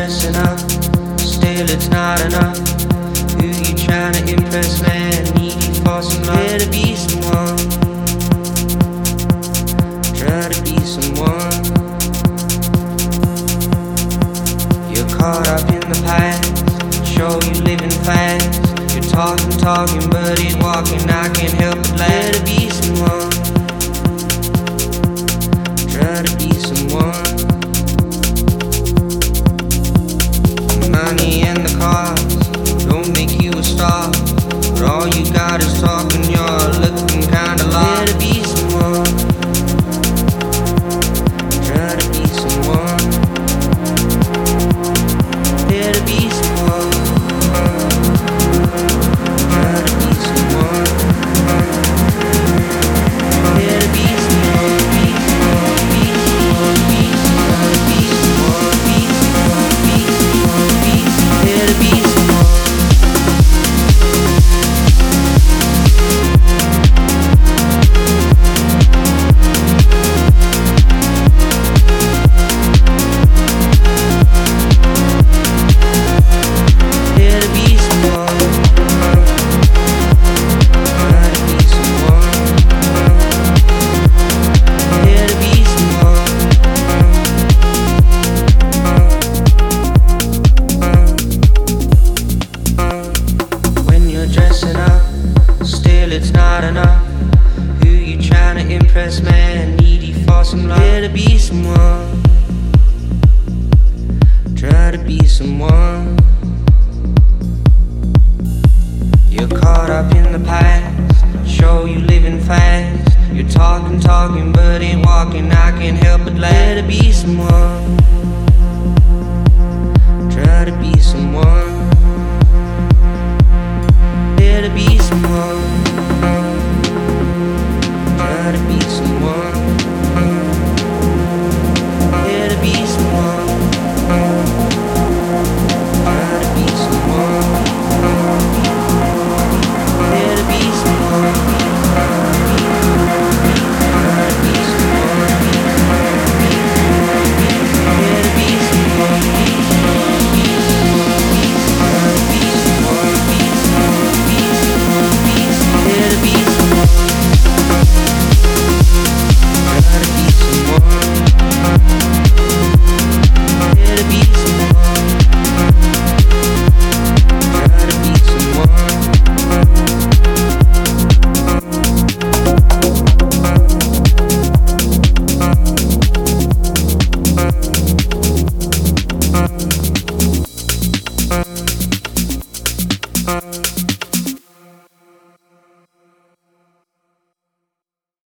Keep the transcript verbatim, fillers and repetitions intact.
dressing up, still it's not enough. Who you trying to impress, man? Need you for some love. Try to be someone. Try to be someone. You're caught up in the past, show you living fast. You're talking, talking, but ain't walking. I can't help but laugh. Try to be someone. Try to be someone. Money and the cars don't make you a star, but all you got is talking. You're looking kinda lost. Try to be someone. Try to be someone. Try to be someone. Try to be someone. Try to be someone. Be someone. Be someone. Be someone. Be someone. Be someone. Be someone. Be someone. Try to be someone. It's not enough. Who you trying to impress, man? Needy for some love. Try to be someone. Try to be someone. You're caught up in the past, show you living fast. You're talking, talking, but ain't walking. I can't help but laugh. Try to be someone.